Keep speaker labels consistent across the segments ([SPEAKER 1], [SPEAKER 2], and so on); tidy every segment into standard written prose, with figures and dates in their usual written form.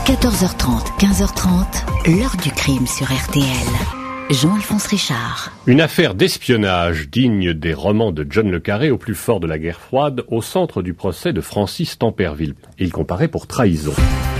[SPEAKER 1] 14h30, 15h30, l'heure du crime sur RTL. Jean-Alphonse Richard.
[SPEAKER 2] Une affaire d'espionnage digne des romans de John le Carré au plus fort de la guerre froide, au centre du procès de Francis Temperville. Il comparaît pour trahison.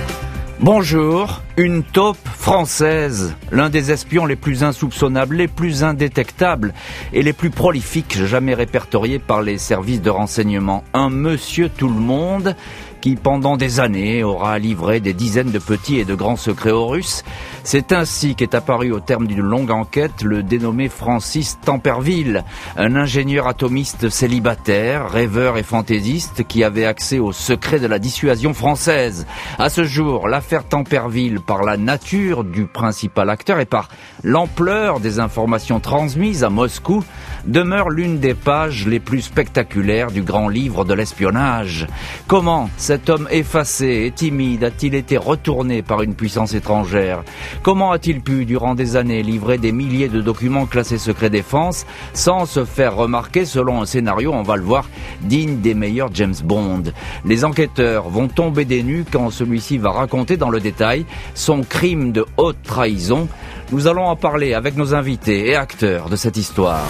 [SPEAKER 3] Bonjour, une taupe française, l'un des espions les plus insoupçonnables, les plus indétectables et les plus prolifiques jamais répertoriés par les services de renseignement. Un monsieur tout-le-monde qui, pendant des années, aura livré des dizaines de petits et de grands secrets aux Russes. C'est ainsi qu'est apparu au terme d'une longue enquête le dénommé Francis Temperville, un ingénieur atomiste célibataire, rêveur et fantaisiste qui avait accès aux secrets de la dissuasion française. À ce jour, l'affaire Temperville, par la nature du principal acteur et par l'ampleur des informations transmises à Moscou, demeure l'une des pages les plus spectaculaires du grand livre de l'espionnage. Comment cet homme effacé et timide a-t-il été retourné par une puissance étrangère? Comment a-t-il pu, durant des années, livrer des milliers de documents classés secret défense sans se faire remarquer selon un scénario, on va le voir, digne des meilleurs James Bond? Les enquêteurs vont tomber des nues quand celui-ci va raconter dans le détail son crime de haute trahison. Nous allons en parler avec nos invités et acteurs de cette histoire.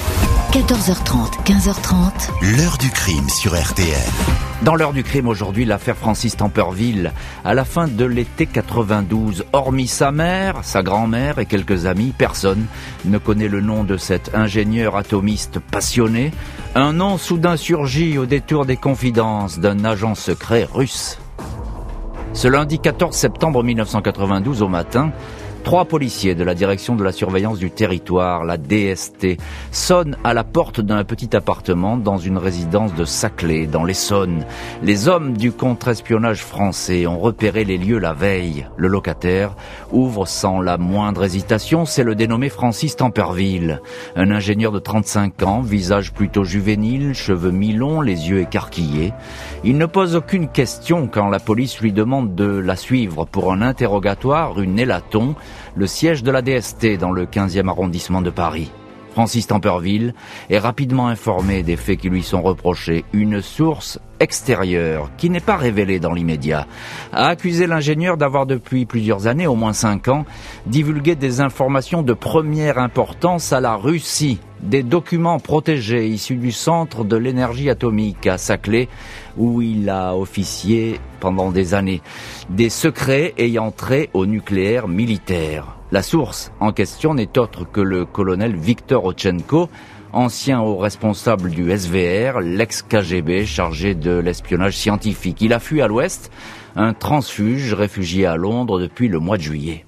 [SPEAKER 1] 14h30, 15h30,
[SPEAKER 4] l'heure du crime sur RTL.
[SPEAKER 3] Dans l'heure du crime aujourd'hui, l'affaire Francis Temperville. À la fin de l'été 92, hormis sa mère, sa grand-mère et quelques amis, personne ne connaît le nom de cet ingénieur atomiste passionné. Un nom soudain surgit au détour des confidences d'un agent secret russe. Ce lundi 14 septembre 1992 au matin, 3 policiers de la direction de la surveillance du territoire, la DST, sonnent à la porte d'un petit appartement dans une résidence de Saclay, dans l'Essonne. Les hommes du contre-espionnage français ont repéré les lieux la veille. Le locataire ouvre sans la moindre hésitation, c'est le dénommé Francis Temperville. Un ingénieur de 35 ans, visage plutôt juvénile, cheveux mi-longs, les yeux écarquillés. Il ne pose aucune question quand la police lui demande de la suivre pour un interrogatoire rue Nélaton, le siège de la DST dans le 15e arrondissement de Paris. Francis Temperville est rapidement informé des faits qui lui sont reprochés. Une source extérieure, qui n'est pas révélée dans l'immédiat, a accusé l'ingénieur d'avoir depuis plusieurs années, au moins 5 ans, divulgué des informations de première importance à la Russie, des documents protégés issus du centre de l'énergie atomique à Saclay, où il a officié pendant des années, des secrets ayant trait au nucléaire militaire. La source en question n'est autre que le colonel Viktor Ochenko, ancien haut responsable du SVR, l'ex-KGB chargé de l'espionnage scientifique. Il a fui à l'ouest, un transfuge réfugié à Londres depuis le mois de juillet.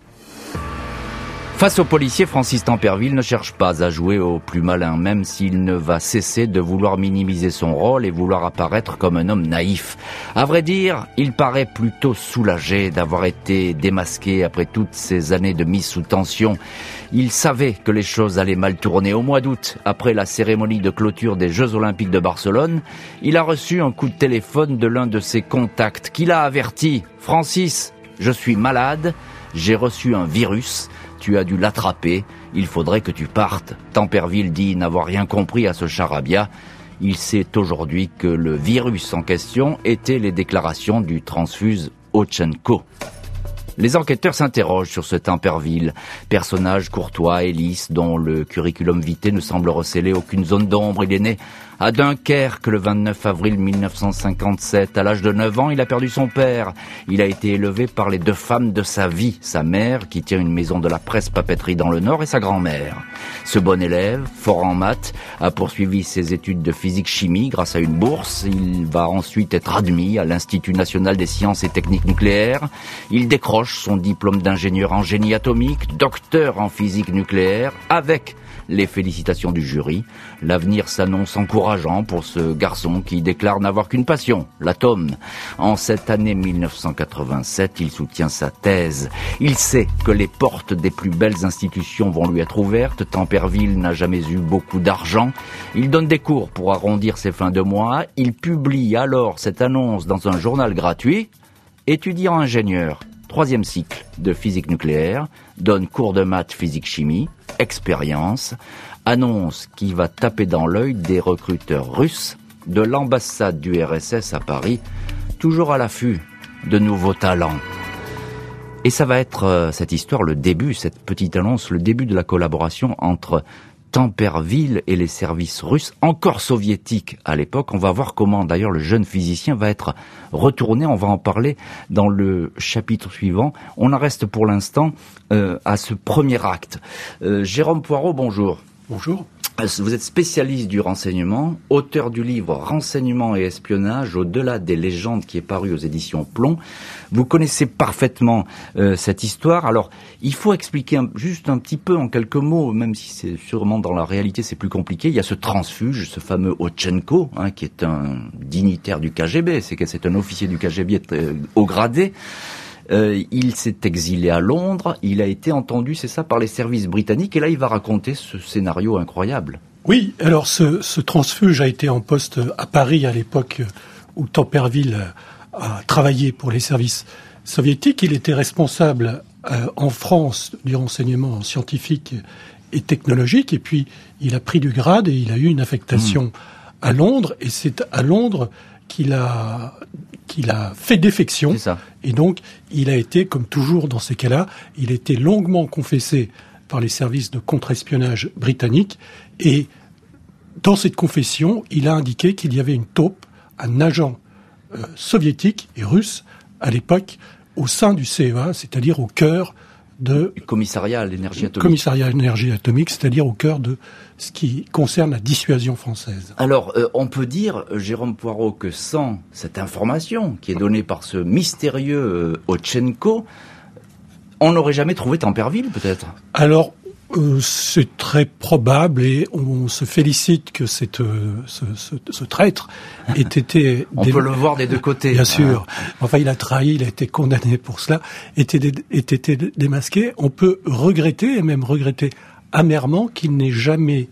[SPEAKER 3] Face aux policiers, Francis Temperville ne cherche pas à jouer au plus malin, même s'il ne va cesser de vouloir minimiser son rôle et vouloir apparaître comme un homme naïf. À vrai dire, il paraît plutôt soulagé d'avoir été démasqué après toutes ces années de mise sous tension. Il savait que les choses allaient mal tourner. Au mois d'août, après la cérémonie de clôture des Jeux Olympiques de Barcelone, il a reçu un coup de téléphone de l'un de ses contacts qui l'a averti. « Francis, je suis malade, j'ai reçu un virus. Tu as dû l'attraper, il faudrait que tu partes. » Temperville dit n'avoir rien compris à ce charabia. Il sait aujourd'hui que le virus en question était les déclarations du transfuse Ochenko. Les enquêteurs s'interrogent sur ce Temperville, personnage courtois et lisse dont le curriculum vitae ne semble recéler aucune zone d'ombre. Il est né à Dunkerque le 29 avril 1957. À l'âge de 9 ans, il a perdu son père. Il a été élevé par les 2 femmes de sa vie, sa mère qui tient une maison de la presse-papeterie dans le Nord et sa grand-mère. Ce bon élève, fort en maths, a poursuivi ses études de physique-chimie grâce à une bourse. Il va ensuite être admis à l'Institut national des sciences et techniques nucléaires. Il décroche son diplôme d'ingénieur en génie atomique, docteur en physique nucléaire, avec les félicitations du jury. L'avenir s'annonce encourageant pour ce garçon qui déclare n'avoir qu'une passion, l'atome. En cette année 1987, il soutient sa thèse. Il sait que les portes des plus belles institutions vont lui être ouvertes. Temperville n'a jamais eu beaucoup d'argent. Il donne des cours pour arrondir ses fins de mois. Il publie alors cette annonce dans un journal gratuit. Étudiant ingénieur, 3e cycle de physique nucléaire, donne cours de maths, physique-chimie, expérience, annonce qui va taper dans l'œil des recruteurs russes de l'ambassade du RSS à Paris, toujours à l'affût de nouveaux talents. Et ça va être cette histoire, le début, cette petite annonce, le début de la collaboration entre Temperville et les services russes, encore soviétiques à l'époque. On va voir comment d'ailleurs le jeune physicien va être retourné, on va en parler dans le chapitre suivant. On en reste pour l'instant à ce premier acte. Jérôme Poirot, bonjour.
[SPEAKER 4] Bonjour.
[SPEAKER 3] Vous êtes spécialiste du renseignement, auteur du livre Renseignement et espionnage, au-delà des légendes, qui est paru aux éditions Plomb. Vous connaissez parfaitement cette histoire. Alors, il faut expliquer juste un petit peu en quelques mots, même si c'est sûrement dans la réalité c'est plus compliqué. Il y a ce transfuge, ce fameux Ochenko, qui est un dignitaire du KGB, c'est un officier du KGB haut gradé. Il s'est exilé à Londres, il a été entendu, c'est ça, par les services britanniques, et là il va raconter ce scénario incroyable.
[SPEAKER 4] Oui, alors ce transfuge a été en poste à Paris à l'époque où Temperville a travaillé pour les services soviétiques. Il était responsable en France du renseignement scientifique et technologique, et puis il a pris du grade et il a eu une affectation à Londres, et c'est à Londres qu'il a fait défection.
[SPEAKER 3] C'est ça.
[SPEAKER 4] Et donc, il a été, comme toujours dans ces cas-là, il a été longuement confessé par les services de contre-espionnage britanniques. Et dans cette confession, il a indiqué qu'il y avait une taupe, un agent soviétique et russe, à l'époque, au sein du CEA, c'est-à-dire au cœur de...
[SPEAKER 3] Commissariat à l'énergie atomique.
[SPEAKER 4] Commissariat à l'énergie atomique, c'est-à-dire au cœur de ce qui concerne la dissuasion française.
[SPEAKER 3] Alors, on peut dire, Jérôme Poirot, que sans cette information qui est donnée par ce mystérieux Ochenko, on n'aurait jamais trouvé Temperville, peut-être ?
[SPEAKER 4] Alors, c'est très probable, et on se félicite que ce traître ait été...
[SPEAKER 3] On peut le voir des deux côtés.
[SPEAKER 4] Bien sûr. Enfin, il a trahi, il a été condamné pour cela, ait été démasqué. On peut regretter, et même regretter amèrement, qu'il n'ait jamais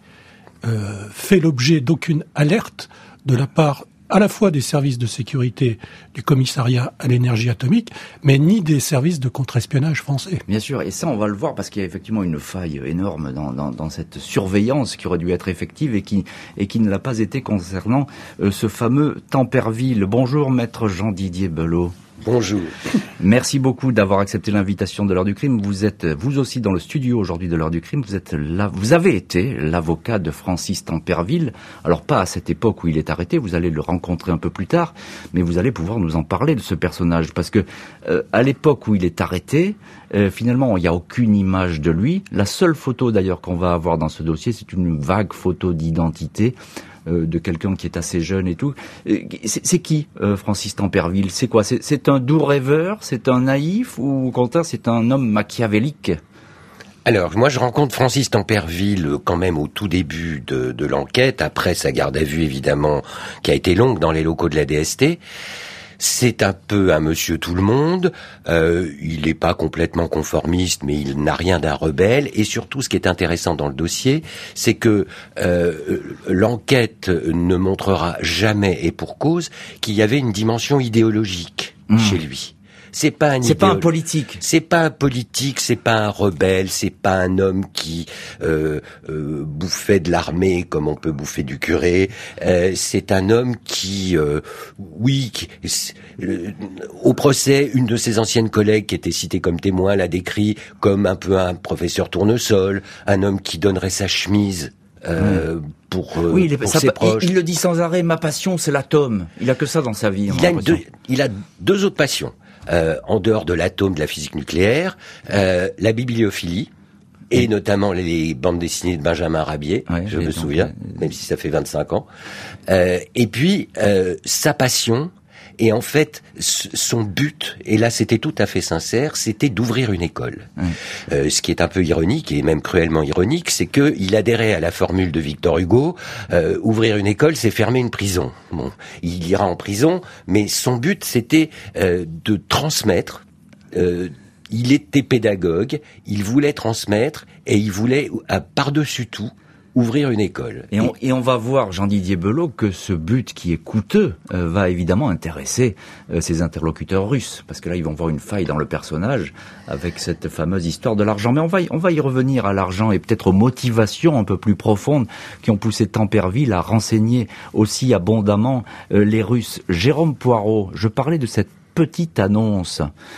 [SPEAKER 4] fait l'objet d'aucune alerte de la part à la fois des services de sécurité du commissariat à l'énergie atomique, mais ni des services de contre-espionnage français.
[SPEAKER 3] Bien sûr, et ça on va le voir parce qu'il y a effectivement une faille énorme dans cette surveillance qui aurait dû être effective et qui ne l'a pas été concernant ce fameux Temperville. Bonjour maître Jean-Didier Belot.
[SPEAKER 5] Bonjour.
[SPEAKER 3] Merci beaucoup d'avoir accepté l'invitation de l'heure du crime. Vous êtes vous aussi dans le studio aujourd'hui de l'heure du crime. Vous avez été l'avocat de Francis Temperville. Alors pas à cette époque où il est arrêté, vous allez le rencontrer un peu plus tard, mais vous allez pouvoir nous en parler de ce personnage parce que à l'époque où il est arrêté, finalement il n'y a aucune image de lui. La seule photo d'ailleurs qu'on va avoir dans ce dossier, c'est une vague photo d'identité de quelqu'un qui est assez jeune et tout. C'est qui Francis Temperville ? C'est quoi ? C'est un doux rêveur ? C'est un naïf ? Ou au contraire, c'est un homme machiavélique ?
[SPEAKER 5] Alors, moi, je rencontre Francis Temperville quand même au tout début de l'enquête, après sa garde à vue, évidemment, qui a été longue dans les locaux de la DST. C'est un peu un monsieur tout le monde, il n'est pas complètement conformiste, mais il n'a rien d'un rebelle, et surtout ce qui est intéressant dans le dossier, c'est que l'enquête ne montrera jamais, et pour cause, qu'il y avait une dimension idéologique chez lui. C'est pas un
[SPEAKER 3] politique.
[SPEAKER 5] C'est pas un politique, c'est pas un rebelle, c'est pas un homme qui bouffait de l'armée comme on peut bouffer du curé. C'est un homme qui, au procès, une de ses anciennes collègues qui était citée comme témoin l'a décrit comme un peu un professeur tournesol, un homme qui donnerait sa chemise pour ses proches.
[SPEAKER 3] Il le dit sans arrêt, ma passion c'est l'atome. Il a que ça dans sa vie.
[SPEAKER 5] Il a deux autres passions. En dehors de l'atome, de la physique nucléaire, la bibliophilie, et notamment les bandes dessinées de Benjamin Rabier, je me souviens, même si ça fait 25 ans. Et puis, sa passion, et en fait, son but, et là c'était tout à fait sincère, c'était d'ouvrir une école. Ce qui est un peu ironique, et même cruellement ironique, c'est qu'il adhérait à la formule de Victor Hugo, ouvrir une école, c'est fermer une prison. Bon, il ira en prison, mais son but c'était de transmettre. Il était pédagogue, il voulait transmettre, et il voulait, par-dessus tout, ouvrir une école.
[SPEAKER 3] Et on va voir, Jean-Didier Belot, que ce but qui est coûteux va évidemment intéresser ses interlocuteurs russes, parce que là ils vont voir une faille dans le personnage avec cette fameuse histoire de l'argent. Mais on va y revenir à l'argent et peut-être aux motivations un peu plus profondes qui ont poussé Temperville à renseigner aussi abondamment les Russes. Jérôme Poirot, je parlais de cette petite annonce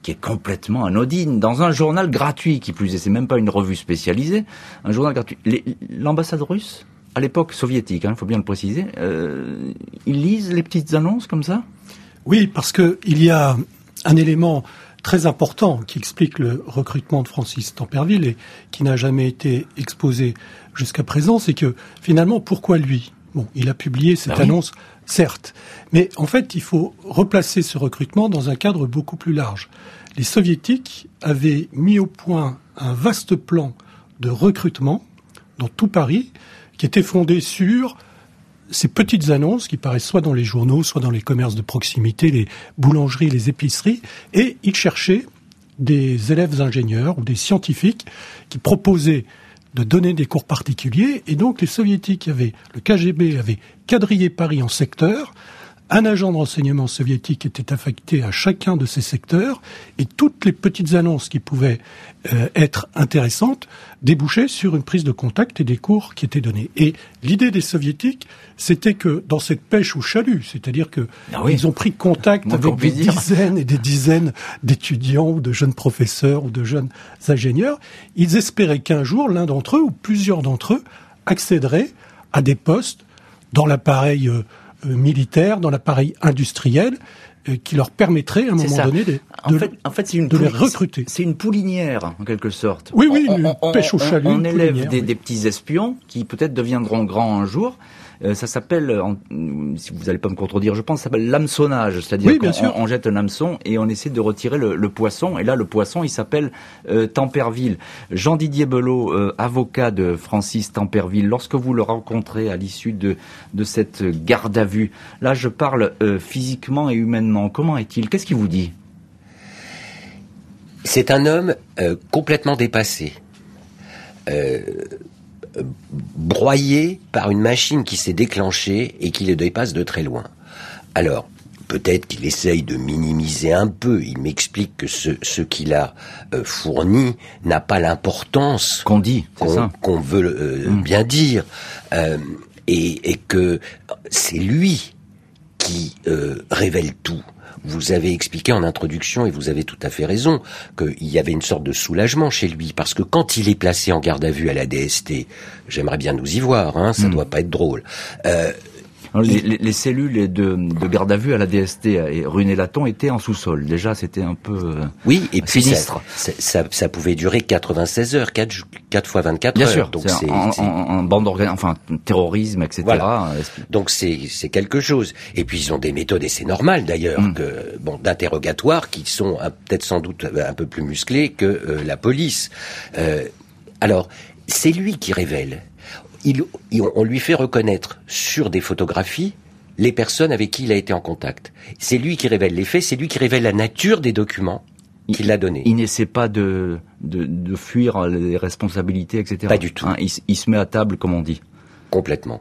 [SPEAKER 3] qui est complètement anodine, dans un journal gratuit, qui plus est, c'est même pas une revue spécialisée, un journal gratuit. L'ambassade russe, à l'époque soviétique, il faut bien le préciser, ils lisent les petites annonces comme ça ?
[SPEAKER 4] Oui, parce que il y a un élément très important qui explique le recrutement de Francis Temperville et qui n'a jamais été exposé jusqu'à présent, c'est que finalement, pourquoi lui ? Bon, il a publié cette annonce, certes, mais en fait, il faut replacer ce recrutement dans un cadre beaucoup plus large. Les Soviétiques avaient mis au point un vaste plan de recrutement dans tout Paris qui était fondé sur ces petites annonces qui paraissent soit dans les journaux, soit dans les commerces de proximité, les boulangeries, les épiceries, et ils cherchaient des élèves ingénieurs ou des scientifiques qui proposaient de donner des cours particuliers, et donc les Soviétiques le KGB avait quadrillé Paris en secteurs, un agent de renseignement soviétique était affecté à chacun de ces secteurs, et toutes les petites annonces qui pouvaient être intéressantes débouchaient sur une prise de contact et des cours qui étaient donnés. Et l'idée des Soviétiques, c'était que dans cette pêche au chalut, c'est-à-dire que ils ont pris contact avec des dizaines et des dizaines d'étudiants ou de jeunes professeurs ou de jeunes ingénieurs, ils espéraient qu'un jour, l'un d'entre eux ou plusieurs d'entre eux accéderaient à des postes dans l'appareil militaire, dans l'appareil industriel, qui leur permettrait à un moment donné de les recruter.
[SPEAKER 3] C'est une poulinière, en quelque sorte.
[SPEAKER 4] Oui, une pêche au chalut.
[SPEAKER 3] On élève des petits espions qui peut-être deviendront grands un jour. Ça s'appelle, si vous n'allez pas me contredire, je pense, ça s'appelle l'hameçonnage, c'est-à-dire qu'on jette un hameçon et on essaie de retirer le poisson. Et là, le poisson, il s'appelle Temperville. Jean-Didier Belot, avocat de Francis Temperville, lorsque vous le rencontrez à l'issue de cette garde à vue, là, je parle physiquement et humainement. Comment est-il ? Qu'est-ce qu'il vous dit ?
[SPEAKER 5] C'est un homme complètement dépassé. Broyé par une machine qui s'est déclenchée et qui le dépasse de très loin. Alors, peut-être qu'il essaye de minimiser un peu. Il m'explique que ce qu'il a fourni n'a pas l'importance
[SPEAKER 3] qu'on
[SPEAKER 5] veut bien dire, et que c'est lui qui révèle tout. Vous avez expliqué en introduction, et vous avez tout à fait raison, qu'il y avait une sorte de soulagement chez lui, parce que quand il est placé en garde à vue à la DST, j'aimerais bien nous y voir, ça doit pas être drôle.
[SPEAKER 3] Les cellules de garde à vue à la DST et rue Nélaton étaient en sous-sol. Déjà, c'était un peu
[SPEAKER 5] et puis
[SPEAKER 3] sinistre.
[SPEAKER 5] Ça pouvait durer 96 heures, 4 fois 24
[SPEAKER 3] Bien
[SPEAKER 5] heures.
[SPEAKER 3] Sûr,
[SPEAKER 5] donc
[SPEAKER 3] c'est en bande terrorisme, etc.
[SPEAKER 5] Voilà. Donc c'est quelque chose. Et puis ils ont des méthodes, et c'est normal d'ailleurs, d'interrogatoire qui sont peut-être sans doute un peu plus musclés que la police. Alors, c'est lui qui révèle. On lui fait reconnaître sur des photographies les personnes avec qui il a été en contact. C'est lui qui révèle les faits, c'est lui qui révèle la nature des documents qu'il a donnés.
[SPEAKER 3] Il n'essaie pas de fuir les responsabilités, etc.
[SPEAKER 5] Pas du tout.
[SPEAKER 3] Il se met à table, comme on dit.
[SPEAKER 5] Complètement.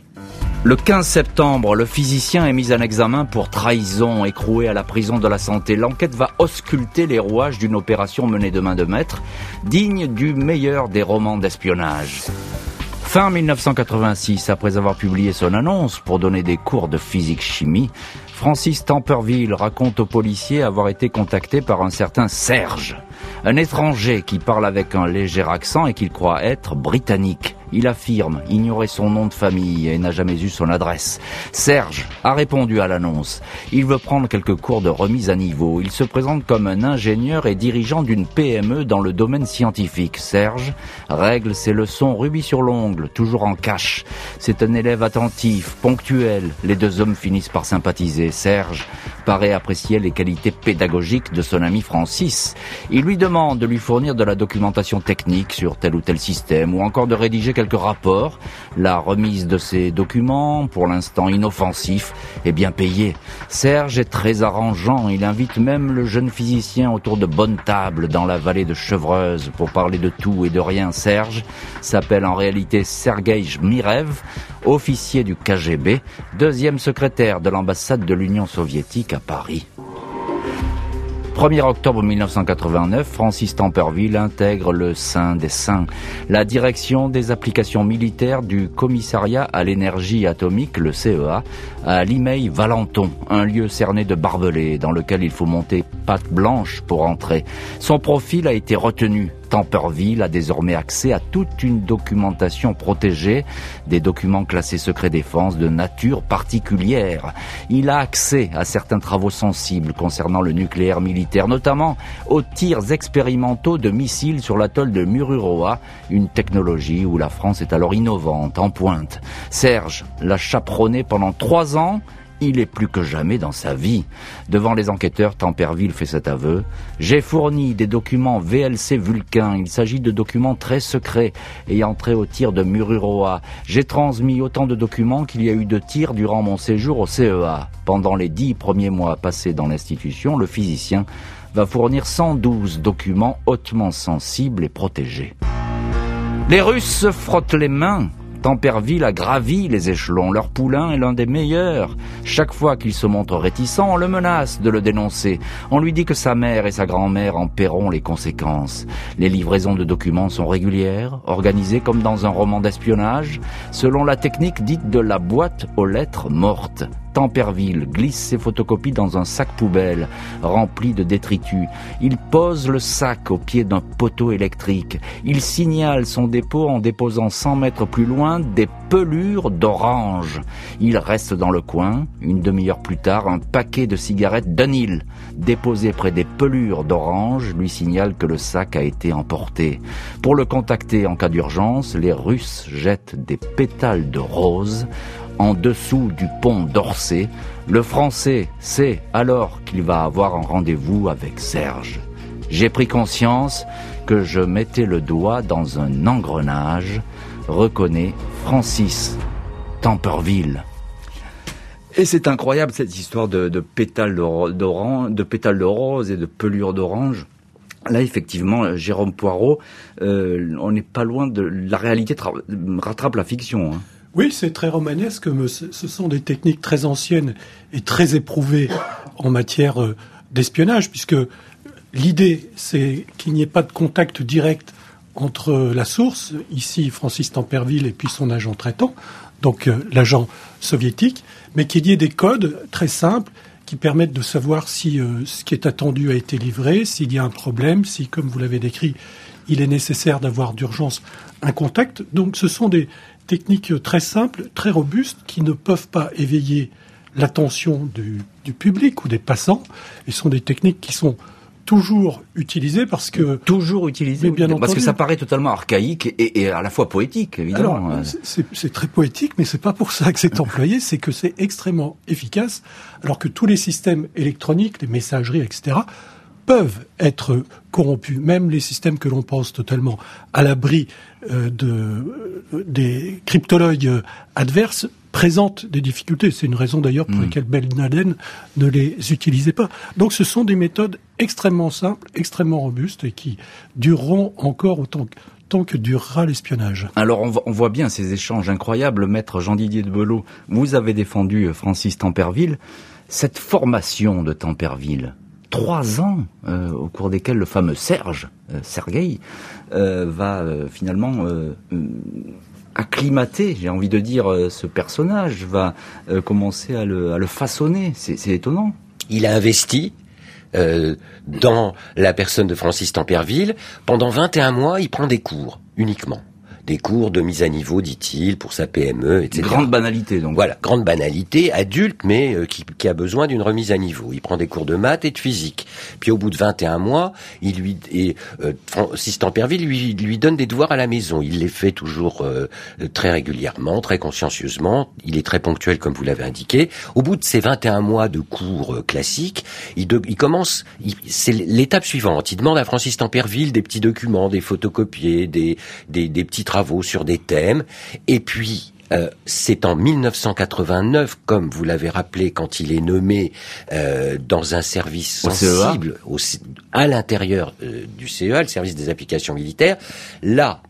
[SPEAKER 3] Le 15 septembre, le physicien est mis en examen pour trahison, écroué à la prison de la Santé. L'enquête va ausculter les rouages d'une opération menée de main de maître, digne du meilleur des romans d'espionnage. Fin 1986, après avoir publié son annonce pour donner des cours de physique-chimie, Francis Temperville raconte aux policiers avoir été contacté par un certain Serge, un étranger qui parle avec un léger accent et qu'il croit être britannique. Il affirme ignorer son nom de famille et n'a jamais eu son adresse. Serge a répondu à l'annonce. Il veut prendre quelques cours de remise à niveau. Il se présente comme un ingénieur et dirigeant d'une PME dans le domaine scientifique. Serge règle ses leçons rubis sur l'ongle, toujours en cash. C'est un élève attentif, ponctuel. Les deux hommes finissent par sympathiser. Serge paraît apprécier les qualités pédagogiques de son ami Francis. Il lui demande de lui fournir de la documentation technique sur tel ou tel système ou encore de rédiger quelques rapports. La remise de ces documents, pour l'instant inoffensifs, est bien payée. Serge est très arrangeant. Il invite même le jeune physicien autour de bonnes tables dans la vallée de Chevreuse pour parler de tout et de rien. Serge s'appelle en réalité Sergueï Jmirev, officier du KGB, deuxième secrétaire de l'ambassade de l'Union soviétique à Paris. 1er octobre 1989, Francis Tamperville intègre le Saint des Saints, la direction des applications militaires du commissariat à l'énergie atomique, le CEA, à Limeil-Valenton, un lieu cerné de barbelés dans lequel il faut monter patte blanche pour entrer. Son profil a été retenu. Tamperville a désormais accès à toute une documentation protégée, des documents classés secret défense de nature particulière. Il a accès à certains travaux sensibles concernant le nucléaire militaire, notamment aux tirs expérimentaux de missiles sur l'atoll de Mururoa, une technologie où la France est alors innovante, en pointe. Serge l'a chaperonné pendant 3 ans. Il est plus que jamais dans sa vie. Devant les enquêteurs, Tamperville fait cet aveu. J'ai fourni des documents VLC Vulcain. Il s'agit de documents très secrets ayant trait au tir de Mururoa. J'ai transmis autant de documents qu'il y a eu de tirs durant mon séjour au CEA. Pendant les 10 premiers mois passés dans l'institution, le physicien va fournir 112 documents hautement sensibles et protégés. Les Russes se frottent les mains. Tamperville a gravi les échelons. Leur poulain est l'un des meilleurs. Chaque fois qu'il se montre réticent, on le menace de le dénoncer. On lui dit que sa mère et sa grand-mère en paieront les conséquences. Les livraisons de documents sont régulières, organisées comme dans un roman d'espionnage, selon la technique dite de la boîte aux lettres mortes. Tamperville glisse ses photocopies dans un sac poubelle rempli de détritus. Il pose le sac au pied d'un poteau électrique. Il signale son dépôt en déposant 100 mètres plus loin des pelures d'orange. Il reste dans le coin. Une demi-heure plus tard, un paquet de cigarettes Dunhill déposé près des pelures d'orange lui signale que le sac a été emporté. Pour le contacter en cas d'urgence, les Russes jettent des pétales de rose en dessous du pont d'Orsay. Le Français sait alors qu'il va avoir un rendez-vous avec Serge. J'ai pris conscience que je mettais le doigt dans un engrenage, reconnaît Francis Tamperville. Et c'est incroyable cette histoire de pétales de pétales de rose et de pelures d'orange. Là, effectivement, Jérôme Poirot, on n'est pas loin de la réalité rattrape la fiction, hein.
[SPEAKER 4] Oui, c'est très romanesque, mais ce sont des techniques très anciennes et très éprouvées en matière d'espionnage, puisque l'idée, c'est qu'il n'y ait pas de contact direct entre la source, ici Francis Tamperville, et puis son agent traitant, donc l'agent soviétique, mais qu'il y ait des codes très simples qui permettent de savoir si ce qui est attendu a été livré, s'il y a un problème, si, comme vous l'avez décrit, il est nécessaire d'avoir d'urgence un contact. Donc ce sont des techniques très simples, très robustes, qui ne peuvent pas éveiller l'attention du public ou des passants. Et sont des techniques qui sont toujours utilisées parce que...
[SPEAKER 3] Toujours utilisées,
[SPEAKER 4] bien
[SPEAKER 3] parce que ça paraît totalement archaïque et à la fois poétique, évidemment.
[SPEAKER 4] Alors, c'est très poétique, mais c'est pas pour ça que c'est employé, c'est que c'est extrêmement efficace, alors que tous les systèmes électroniques, les messageries, etc., peuvent être corrompus. Même les systèmes que l'on pense totalement à l'abri des cryptologues adverses présentent des difficultés. C'est une raison d'ailleurs pour laquelle Ben Laden ne les utilisait pas. Donc ce sont des méthodes extrêmement simples, extrêmement robustes et qui dureront encore tant que durera l'espionnage.
[SPEAKER 3] Alors on voit bien ces échanges incroyables. Maître Jean-Didier de Belot, vous avez défendu Francis Tamperville. Cette formation de Tamperville, 3 ans au cours desquels le fameux Sergueï, va finalement acclimater, j'ai envie de dire, ce personnage, va commencer à le façonner. C'est étonnant.
[SPEAKER 5] Il a investi dans la personne de Francis Tamperville. Pendant 21 mois, il prend des cours uniquement. Des cours de mise à niveau, dit-il, pour sa PME, etc.
[SPEAKER 3] Grande banalité, donc.
[SPEAKER 5] Voilà, grande banalité, adulte, mais qui a besoin d'une remise à niveau. Il prend des cours de maths et de physique. Puis au bout de 21 mois, Francis Tamperville lui donne des devoirs à la maison. Il les fait toujours très régulièrement, très consciencieusement. Il est très ponctuel, comme vous l'avez indiqué. Au bout de ces 21 mois de cours classiques, c'est l'étape suivante. Il demande à Francis Tamperville des petits documents, des photocopiés, des petits travaux sur des thèmes, et puis c'est en 1989, comme vous l'avez rappelé, quand il est nommé dans un service sensible à l'intérieur du CEA, le service des applications militaires. Là,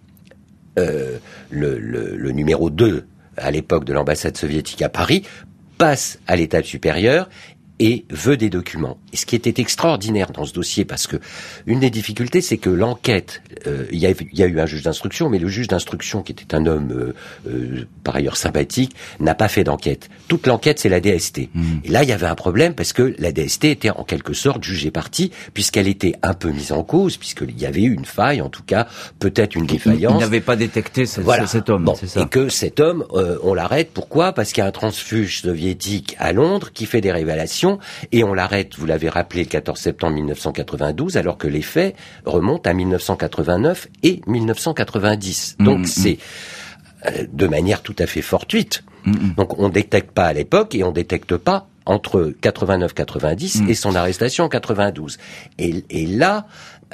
[SPEAKER 5] le numéro 2 à l'époque de l'ambassade soviétique à Paris passe à l'étape supérieure et veut des documents. Et ce qui était extraordinaire dans ce dossier, parce que une des difficultés, c'est que l'enquête, il y a eu un juge d'instruction, mais le juge d'instruction, qui était un homme par ailleurs sympathique, n'a pas fait d'enquête. Toute l'enquête, c'est la DST. Et là, il y avait un problème, parce que la DST était en quelque sorte jugée partie, puisqu'elle était un peu mise en cause, puisqu'il y avait eu une faille, en tout cas, peut-être une défaillance.
[SPEAKER 3] Il n'avait pas détecté cet homme,
[SPEAKER 5] bon,
[SPEAKER 3] c'est ça.
[SPEAKER 5] Et que cet homme, on l'arrête. Pourquoi ? Parce qu'il y a un transfuge soviétique à Londres qui fait des révélations, et on l'arrête, vous l'avez rappelé, le 14 septembre 1992, alors que les faits remontent à 1989 et 1990. Donc c'est de manière tout à fait fortuite. Donc on détecte pas à l'époque et on détecte pas entre 89-90 et son arrestation en 92. Et là,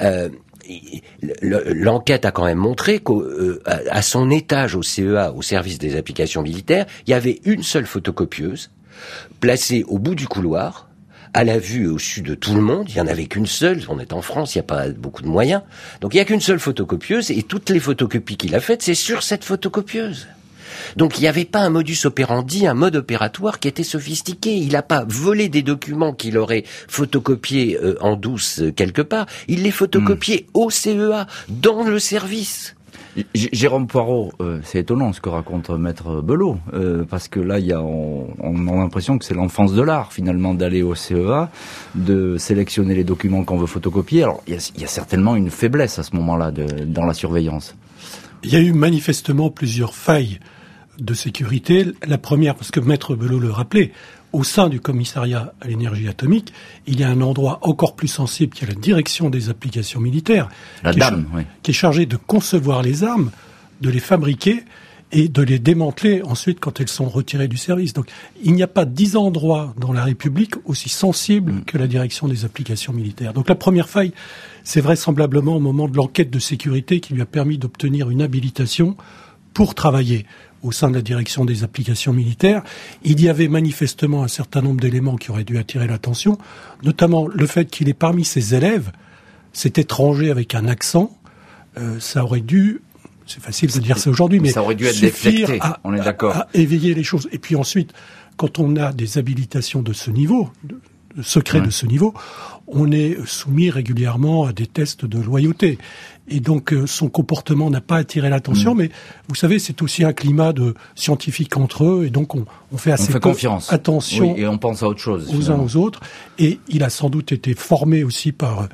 [SPEAKER 5] l'enquête a quand même montré qu'à son étage au CEA, au service des applications militaires, il y avait une seule photocopieuse placée au bout du couloir, à la vue et au su de tout le monde. Il y en avait qu'une seule. On est en France, il n'y a pas beaucoup de moyens. Donc il n'y a qu'une seule photocopieuse, et toutes les photocopies qu'il a faites, c'est sur cette photocopieuse. Donc il n'y avait pas un modus operandi, un mode opératoire qui était sophistiqué. Il n'a pas volé des documents qu'il aurait photocopiés en douce quelque part. Il les photocopiait au CEA, dans le service.
[SPEAKER 3] Jérôme Poirot, c'est étonnant ce que raconte Maître Belot, parce que là, on a l'impression que c'est l'enfance de l'art, finalement, d'aller au CEA, de sélectionner les documents qu'on veut photocopier. Alors, il y a certainement une faiblesse à ce moment-là dans la surveillance.
[SPEAKER 4] Il y a eu manifestement plusieurs failles de sécurité. La première, parce que Maître Belot le rappelait, au sein du commissariat à l'énergie atomique, il y a un endroit encore plus sensible qui est la direction des applications militaires, qui est chargée de concevoir les armes, de les fabriquer et de les démanteler ensuite quand elles sont retirées du service. Donc il n'y a pas 10 endroits dans la République aussi sensibles que la direction des applications militaires. Donc la première faille, c'est vraisemblablement au moment de l'enquête de sécurité qui lui a permis d'obtenir une habilitation pour travailler au sein de la direction des applications militaires. Il y avait manifestement un certain nombre d'éléments qui auraient dû attirer l'attention, notamment le fait qu'il est parmi ses élèves, cet étranger avec un accent, ça aurait dû, c'est facile de dire ça aujourd'hui, mais
[SPEAKER 3] ça aurait dû être détecté, on est d'accord,
[SPEAKER 4] à éveiller les choses. Et puis ensuite, quand on a des habilitations de ce niveau, de secret de ce niveau, on est soumis régulièrement à des tests de loyauté. Et donc, son comportement n'a pas attiré l'attention, mais vous savez, c'est aussi un climat de scientifiques entre eux, et donc on fait assez
[SPEAKER 3] confiance.
[SPEAKER 4] Attention
[SPEAKER 3] et on pense à autre chose,
[SPEAKER 4] aux uns aux autres. Et il a sans doute été formé aussi par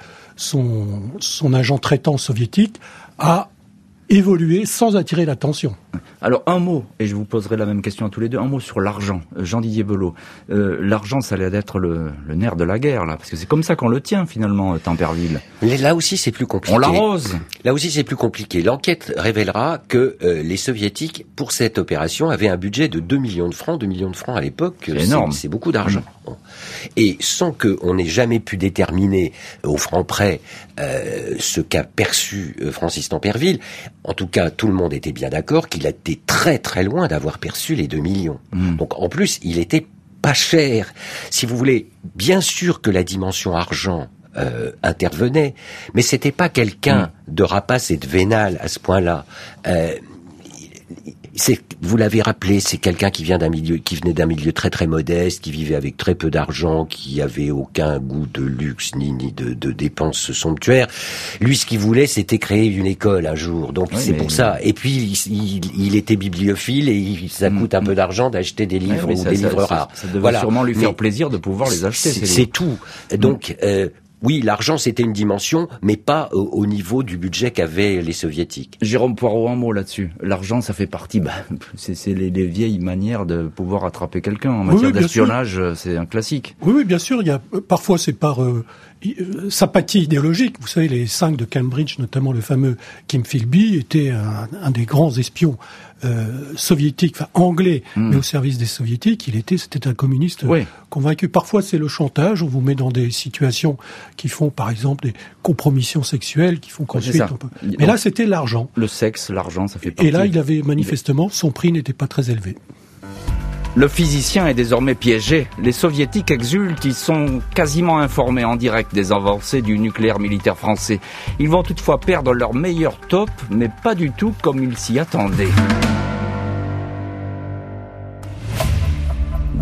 [SPEAKER 4] son agent traitant soviétique à évoluer sans attirer l'attention.
[SPEAKER 3] Alors un mot, et je vous poserai la même question à tous les deux, un mot sur l'argent. Jean-Didier Belot, l'argent ça allait être le nerf de la guerre, là, parce que c'est comme ça qu'on le tient finalement, Temperville.
[SPEAKER 5] Mais là aussi c'est plus compliqué.
[SPEAKER 3] On l'arrose.
[SPEAKER 5] Là aussi c'est plus compliqué. L'enquête révélera que les soviétiques, pour cette opération, avaient un budget de 2 millions de francs. 2 millions de francs à l'époque,
[SPEAKER 3] c'est énorme.
[SPEAKER 5] C'est beaucoup d'argent. Et sans qu'on ait jamais pu déterminer au franc près ce qu'a perçu Francis Temperville, en tout cas tout le monde était bien d'accord qu'il était très très loin d'avoir perçu les 2 millions. Donc en plus il était pas cher. Si vous voulez, bien sûr que la dimension argent intervenait, mais c'était pas quelqu'un de rapace et de vénal à ce point-là. Vous l'avez rappelé, c'est quelqu'un qui venait d'un milieu très très modeste, qui vivait avec très peu d'argent, qui avait aucun goût de luxe ni de dépenses somptuaires. Lui, ce qu'il voulait, c'était créer une école un jour. Donc pour ça. Et puis il était bibliophile et ça coûte un peu d'argent d'acheter des livres ou des livres rares.
[SPEAKER 3] Ça devait sûrement lui faire plaisir de pouvoir les acheter.
[SPEAKER 5] C'est tout. Donc oui, l'argent, c'était une dimension, mais pas au niveau du budget qu'avaient les soviétiques.
[SPEAKER 3] Jérôme Poirot, un mot là-dessus. L'argent, ça fait partie, c'est les vieilles manières de pouvoir attraper quelqu'un. En matière d'espionnage, c'est un classique.
[SPEAKER 4] Oui, bien sûr. Parfois, c'est par sympathie idéologique. Vous savez, les 5 de Cambridge, notamment le fameux Kim Philby, était un des grands espions soviétiques, enfin anglais, mais au service des soviétiques. C'était un communiste convaincu. Parfois, c'est le chantage. On vous met dans des situations qui font, par exemple, des compromissions sexuelles, qui font qu'ensuite on peut... Mais là, c'était l'argent.
[SPEAKER 3] Le sexe, l'argent, ça fait partie.
[SPEAKER 4] Et là, il avait manifestement, son prix n'était pas très élevé.
[SPEAKER 3] Le physicien est désormais piégé. Les soviétiques exultent, ils sont quasiment informés en direct des avancées du nucléaire militaire français. Ils vont toutefois perdre leur meilleur top, mais pas du tout comme ils s'y attendaient.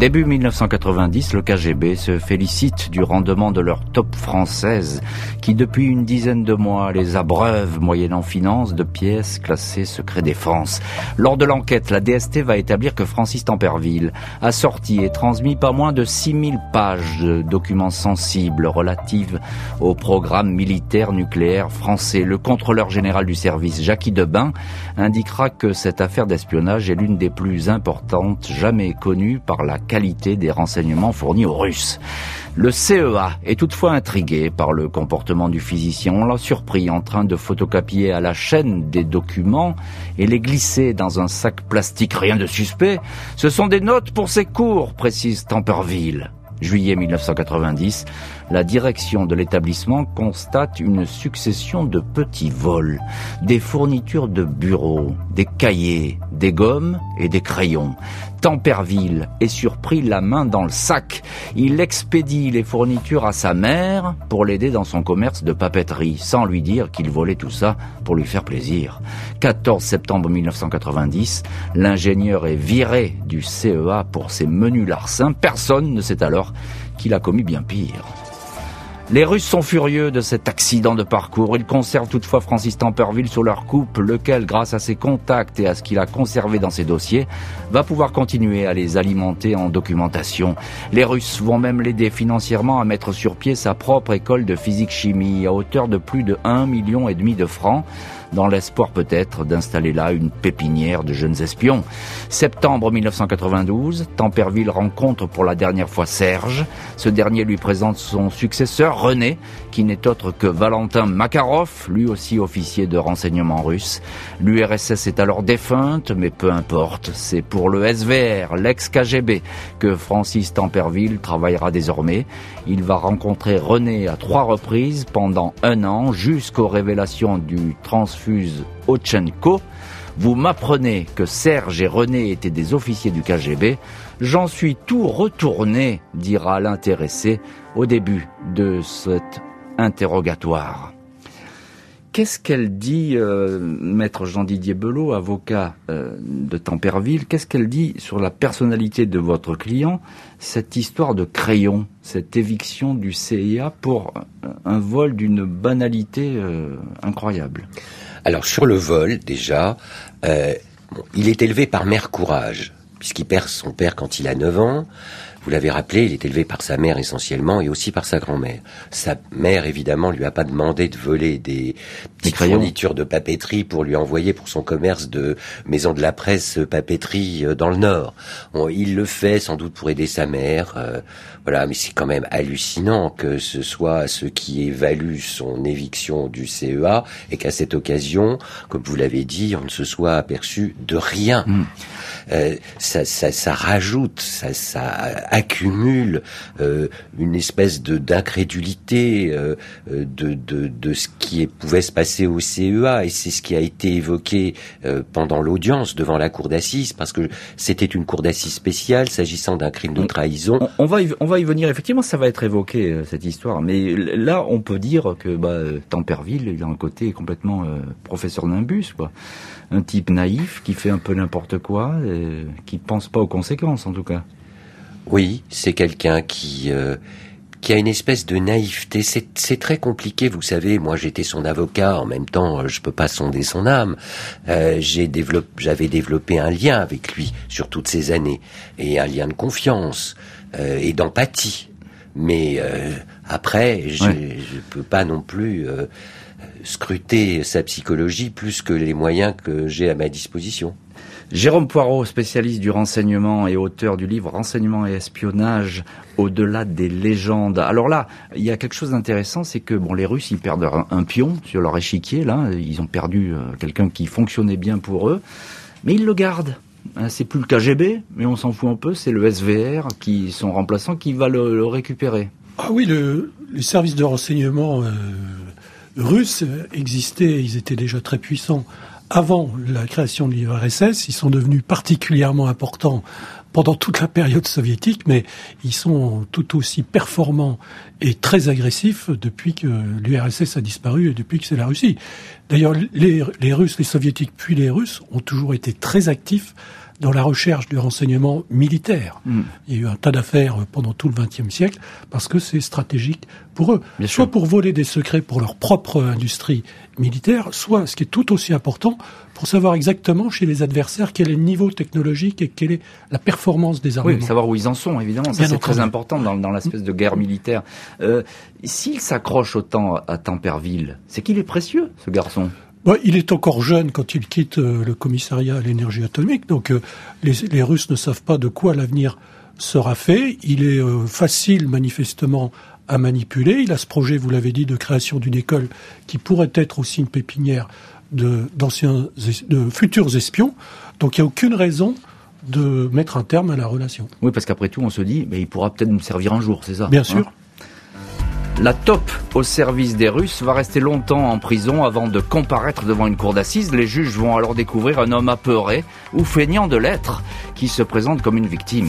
[SPEAKER 3] Début 1990, le KGB se félicite du rendement de leur taupe française qui, depuis une dizaine de mois, les abreuve, moyennant finance, de pièces classées secret défense. Lors de l'enquête, la DST va établir que Francis Temperville a sorti et transmis pas moins de 6000 pages de documents sensibles relatifs au programme militaire nucléaire français. Le contrôleur général du service, Jackie Debain, indiquera que cette affaire d'espionnage est l'une des plus importantes jamais connues par la qualité des renseignements fournis aux Russes. Le CEA est toutefois intrigué par le comportement du physicien. On l'a surpris en train de photocopier à la chaîne des documents et les glisser dans un sac plastique. Rien de suspect. Ce sont des notes pour ses cours, précise Temperville. Juillet 1990, la direction de l'établissement constate une succession de petits vols, des fournitures de bureau, des cahiers, des gommes et des crayons. Temperville est surpris la main dans le sac. Il expédie les fournitures à sa mère pour l'aider dans son commerce de papeterie, sans lui dire qu'il volait tout ça pour lui faire plaisir. 14 septembre 1990, l'ingénieur est viré du CEA pour ses menus larcins. Personne ne sait alors qu'il a commis bien pire. Les Russes sont furieux de cet accident de parcours. Ils conservent toutefois Francis Temperville sur leur coupe, lequel, grâce à ses contacts et à ce qu'il a conservé dans ses dossiers, va pouvoir continuer à les alimenter en documentation. Les Russes vont même l'aider financièrement à mettre sur pied sa propre école de physique-chimie à hauteur de plus de 1,5 million de francs, dans l'espoir peut-être d'installer là une pépinière de jeunes espions. Septembre 1992, Temperville rencontre pour la dernière fois Serge. Ce dernier lui présente son successeur, René, qui n'est autre que Valentin Makarov, lui aussi officier de renseignement russe. L'URSS est alors défunte, mais peu importe. C'est pour le SVR, l'ex-KGB, que Francis Temperville travaillera désormais. Il va rencontrer René à 3 reprises pendant 1 an, jusqu'aux révélations du transfuse Ochenko. Vous m'apprenez que Serge et René étaient des officiers du KGB. J'en suis tout retourné, dira l'intéressé au début de cet interrogatoire. Qu'est-ce qu'elle dit, maître Jean-Didier Belot, avocat de Temperville, qu'est-ce qu'elle dit sur la personnalité de votre client, cette histoire de crayon, cette éviction du CIA pour un vol d'une banalité incroyable?
[SPEAKER 5] Alors sur le vol, déjà, il est élevé par mère courage, puisqu'il perd son père quand il a 9 ans. Vous l'avez rappelé, il est élevé par sa mère essentiellement et aussi par sa grand-mère. Sa mère, évidemment, lui a pas demandé de voler des petites fournitures de papeterie pour lui envoyer pour son commerce de maison de la presse papeterie dans le Nord. Bon, il le fait sans doute pour aider sa mère. Voilà, mais c'est quand même hallucinant que ce soit ce qui évalue son éviction du CEA et qu'à cette occasion, comme vous l'avez dit, on ne se soit aperçu de rien. Ça rajoute, ça accumule une espèce d'incrédulité de ce qui pouvait se passer au CEA, et c'est ce qui a été évoqué pendant l'audience devant la cour d'assises, parce que c'était une cour d'assises spéciale s'agissant d'un crime de trahison.
[SPEAKER 3] On va y venir, effectivement, ça va être évoqué cette histoire, mais là on peut dire que Temperville, il a un côté complètement professeur Nimbus, quoi. Un type naïf qui fait un peu n'importe quoi, qui pense pas aux conséquences en tout cas.
[SPEAKER 5] Oui, c'est quelqu'un qui a une espèce de naïveté. C'est très compliqué, vous savez. Moi, j'étais son avocat. En même temps, je peux pas sonder son âme. J'avais développé un lien avec lui sur toutes ces années, et un lien de confiance et d'empathie. Mais après, je peux pas non plus scruter sa psychologie plus que les moyens que j'ai à ma disposition.
[SPEAKER 3] Jérôme Poirot, spécialiste du renseignement et auteur du livre Renseignement et espionnage au-delà des légendes. Alors là, il y a quelque chose d'intéressant, c'est que les Russes, ils perdent un pion sur leur échiquier, là. Ils ont perdu quelqu'un qui fonctionnait bien pour eux, mais ils le gardent. C'est plus le KGB, mais on s'en fout un peu, c'est le SVR, son remplaçant, qui va le récupérer.
[SPEAKER 4] Ah oui, les services de renseignement russes existaient, ils étaient déjà très puissants. Avant la création de l'URSS, ils sont devenus particulièrement importants pendant toute la période soviétique, mais ils sont tout aussi performants et très agressifs depuis que l'URSS a disparu et depuis que c'est la Russie. D'ailleurs, les Russes, les Soviétiques puis les Russes ont toujours été très actifs dans la recherche du renseignement militaire. Il y a eu un tas d'affaires pendant tout le XXe siècle parce que c'est stratégique pour eux. Soit pour voler des secrets pour leur propre industrie militaire, soit, ce qui est tout aussi important, pour savoir exactement chez les adversaires quel est le niveau technologique et quelle est la performance des armements.
[SPEAKER 3] Oui, savoir où ils en sont, évidemment. Ça, c'est très important dans l'espèce de guerre militaire. S'il s'accroche autant à Temperville, c'est qu'il est précieux, ce garçon.
[SPEAKER 4] Il est encore jeune quand il quitte le commissariat à l'énergie atomique, donc les Russes ne savent pas de quoi l'avenir sera fait. Il est facile, manifestement, à manipuler. Il a ce projet, vous l'avez dit, de création d'une école qui pourrait être aussi une pépinière de futurs espions. Donc il n'y a aucune raison de mettre un terme à la relation.
[SPEAKER 3] Oui, parce qu'après tout, on se dit, il pourra peut-être nous servir un jour, c'est ça ?
[SPEAKER 4] Bien sûr.
[SPEAKER 3] La taupe au service des Russes va rester longtemps en prison avant de comparaître devant une cour d'assises. Les juges vont alors découvrir un homme apeuré ou feignant de l'être qui se présente comme une victime.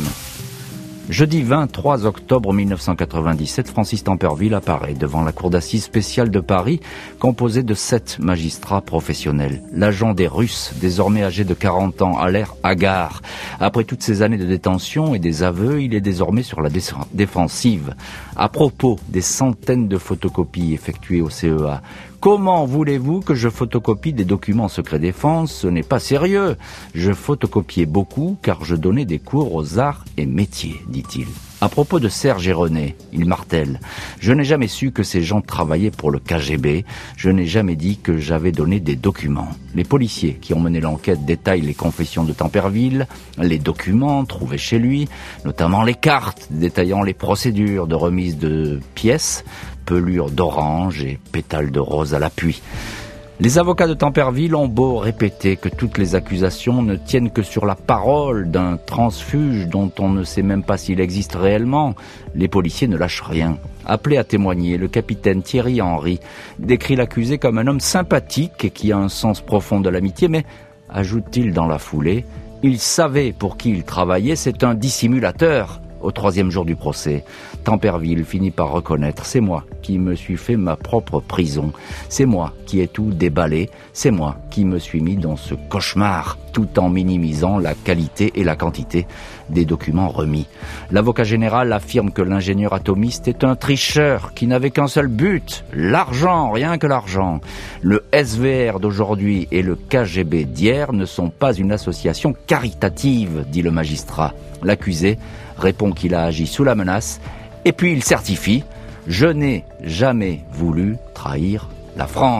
[SPEAKER 3] Jeudi 23 octobre 1997, Francis Temperville apparaît devant la cour d'assises spéciale de Paris, composée de 7 magistrats professionnels. L'agent des Russes, désormais âgé de 40 ans, a l'air hagard. Après toutes ces années de détention et des aveux, il est désormais sur la défensive. À propos des centaines de photocopies effectuées au CEA, comment voulez-vous que je photocopie des documents secret défense ? Ce n'est pas sérieux. Je photocopiais beaucoup car je donnais des cours aux arts et métiers, dit-il. À propos de Serge et René, il martèle. Je n'ai jamais su que ces gens travaillaient pour le KGB. Je n'ai jamais dit que j'avais donné des documents. Les policiers qui ont mené l'enquête détaillent les confessions de Temperville, les documents trouvés chez lui, notamment les cartes détaillant les procédures de remise de pièces, pelure d'orange et pétales de rose à l'appui. Les avocats de Temperville ont beau répéter que toutes les accusations ne tiennent que sur la parole d'un transfuge dont on ne sait même pas s'il existe réellement, les policiers ne lâchent rien. Appelé à témoigner, le capitaine Thierry Henry décrit l'accusé comme un homme sympathique et qui a un sens profond de l'amitié, mais, ajoute-t-il dans la foulée, il savait pour qui il travaillait, c'est un dissimulateur. Au 3e jour du procès, Temperville finit par reconnaître « C'est moi qui me suis fait ma propre prison. C'est moi qui ai tout déballé. C'est moi qui me suis mis dans ce cauchemar, tout en minimisant la qualité et la quantité des documents remis. » L'avocat général affirme que l'ingénieur atomiste est un tricheur qui n'avait qu'un seul but, l'argent, rien que l'argent. Le SVR d'aujourd'hui et le KGB d'hier ne sont pas une association caritative, dit le magistrat. L'accusé répond qu'il a agi sous la menace, et puis il certifie « Je n'ai jamais voulu trahir la France ».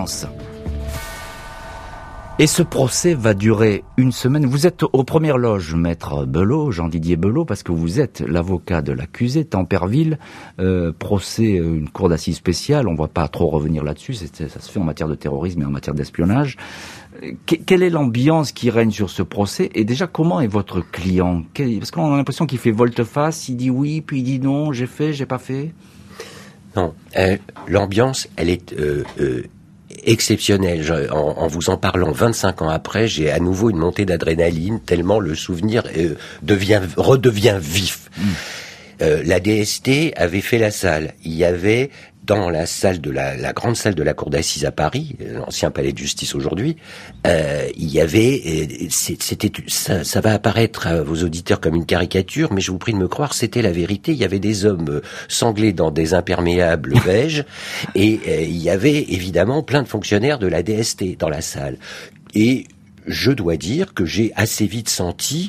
[SPEAKER 3] Et ce procès va durer une semaine. Vous êtes aux premières loges, maître Belot, Jean-Didier Belot, parce que vous êtes l'avocat de l'accusé, Temperville. Procès, une cour d'assises spéciale, on ne va pas trop revenir là-dessus, ça se fait en matière de terrorisme et en matière d'espionnage. Quelle est l'ambiance qui règne sur ce procès ? Et déjà, comment est votre client ? Parce qu'on a l'impression qu'il fait volte-face, il dit oui, puis il dit non, j'ai fait, j'ai pas fait.
[SPEAKER 5] Non, l'ambiance, elle est exceptionnelle. En vous en parlant 25 ans après, j'ai à nouveau une montée d'adrénaline, tellement le souvenir redevient vif. La DST avait fait la salle. Il y avait dans la salle de la grande salle de la cour d'assises à Paris, l'ancien palais de justice aujourd'hui, il y avait, ça va apparaître à vos auditeurs comme une caricature, mais je vous prie de me croire, c'était la vérité. Il y avait des hommes sanglés dans des imperméables beiges, et il y avait évidemment plein de fonctionnaires de la DST dans la salle. Et je dois dire que j'ai assez vite senti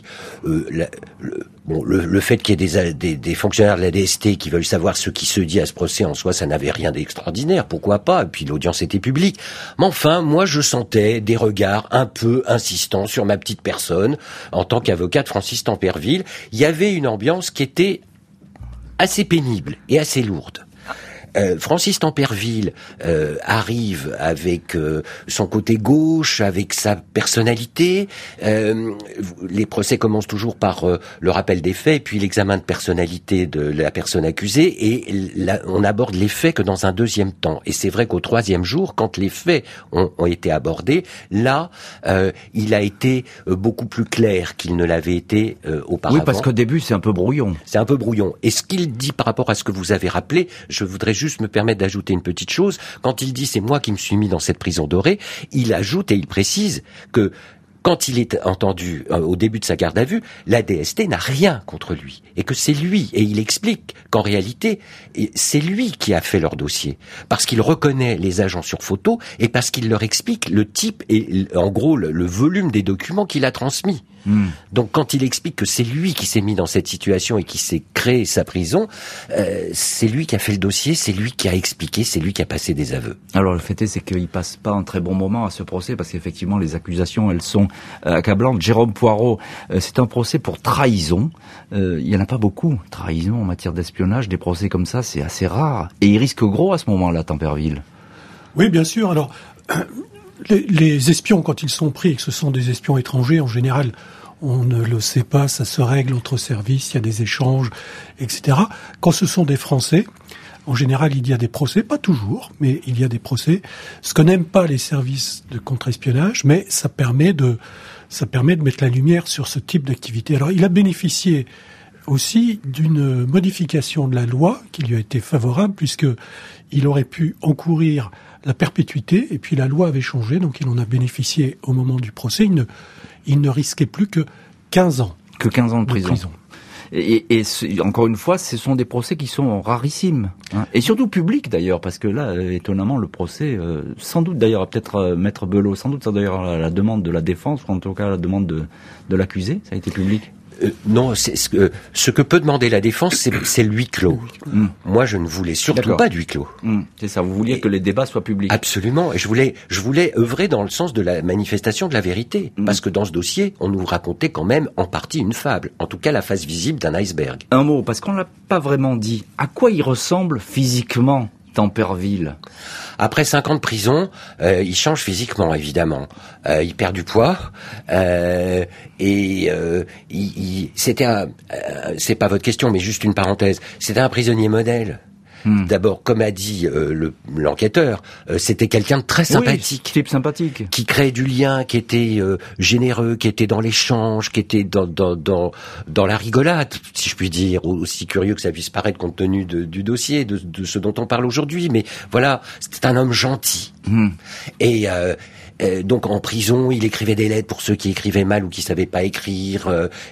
[SPEAKER 5] le fait qu'il y ait des fonctionnaires de la DST qui veulent savoir ce qui se dit à ce procès en soi, ça n'avait rien d'extraordinaire, pourquoi pas, et puis l'audience était publique. Mais enfin, moi je sentais des regards un peu insistants sur ma petite personne en tant qu'avocat de Francis Temperville. Il y avait une ambiance qui était assez pénible et assez lourde. Francis Temperville arrive avec son côté gauche, avec sa personnalité. Les procès commencent toujours par le rappel des faits, puis l'examen de personnalité de la personne accusée, et là, on aborde les faits que dans un deuxième temps. Et c'est vrai qu'au 3e jour, quand les faits ont été abordés, là, il a été beaucoup plus clair qu'il ne l'avait été auparavant.
[SPEAKER 3] Oui, parce qu'au début, c'est un peu brouillon.
[SPEAKER 5] C'est un peu brouillon. Et ce qu'il dit par rapport à ce que vous avez rappelé, je voudrais juste me permettre d'ajouter une petite chose. Quand il dit « c'est moi qui me suis mis dans cette prison dorée », il ajoute et il précise que quand il est entendu au début de sa garde à vue, la DST n'a rien contre lui. Et que c'est lui. Et il explique qu'en réalité, c'est lui qui a fait leur dossier. Parce qu'il reconnaît les agents sur photo et parce qu'il leur explique le type et en gros le volume des documents qu'il a transmis. Donc quand il explique que c'est lui qui s'est mis dans cette situation et qui s'est créé sa prison, c'est lui qui a fait le dossier, c'est lui qui a expliqué, c'est lui qui a passé des aveux.
[SPEAKER 3] Alors le fait est, c'est qu'il passe pas un très bon moment à ce procès parce qu'effectivement les accusations elles sont accablantes. Jérôme Poirot, c'est un procès pour trahison. Il y en a pas beaucoup, trahison en matière d'espionnage, des procès comme ça c'est assez rare. Et il risque gros à ce moment-là, Temperville.
[SPEAKER 4] Oui, bien sûr. Alors les espions, quand ils sont pris et que ce sont des espions étrangers, en général, on ne le sait pas, ça se règle entre services, il y a des échanges, etc. Quand ce sont des Français, en général, il y a des procès, pas toujours, mais il y a des procès. Ce que n'aiment pas les services de contre-espionnage, mais ça permet de mettre la lumière sur ce type d'activité. Alors, il a bénéficié aussi d'une modification de la loi qui lui a été favorable, puisque il aurait pu encourir la perpétuité, et puis la loi avait changé, donc il en a bénéficié au moment du procès. Il ne risquait plus que 15 ans.
[SPEAKER 3] Que 15 ans de prison. Et encore une fois, ce sont des procès qui sont rarissimes. Hein. Et surtout publics d'ailleurs, parce que là, étonnamment, le procès, sans doute d'ailleurs, peut-être Maître Belot, sans doute ça d'ailleurs la demande de la défense, ou en tout cas la demande de l'accusé, ça a été public.
[SPEAKER 5] Non, c'est ce que peut demander la défense, c'est le huis clos. Moi, je ne voulais surtout pas de huis clos.
[SPEAKER 3] C'est ça. Vous vouliez que les débats soient publics.
[SPEAKER 5] Absolument. Et je voulais œuvrer dans le sens de la manifestation de la vérité, parce que dans ce dossier, on nous racontait quand même en partie une fable. En tout cas, la face visible d'un iceberg.
[SPEAKER 3] Un mot, parce qu'on l'a pas vraiment dit. À quoi il ressemble physiquement, Temperville?
[SPEAKER 5] Après 5 ans de prison, il change physiquement, évidemment. Il perd du poids c'est pas votre question, mais juste une parenthèse. C'était un prisonnier modèle. D'abord, comme a dit l'enquêteur, c'était quelqu'un de très sympathique.
[SPEAKER 3] Oui, type sympathique.
[SPEAKER 5] Qui créait du lien, qui était généreux, qui était dans l'échange, qui était dans la rigolade, si je puis dire, aussi curieux que ça puisse paraître compte tenu du dossier, de ce dont on parle aujourd'hui. Mais voilà, c'était un homme gentil. Et donc en prison, il écrivait des lettres pour ceux qui écrivaient mal ou qui savaient pas écrire.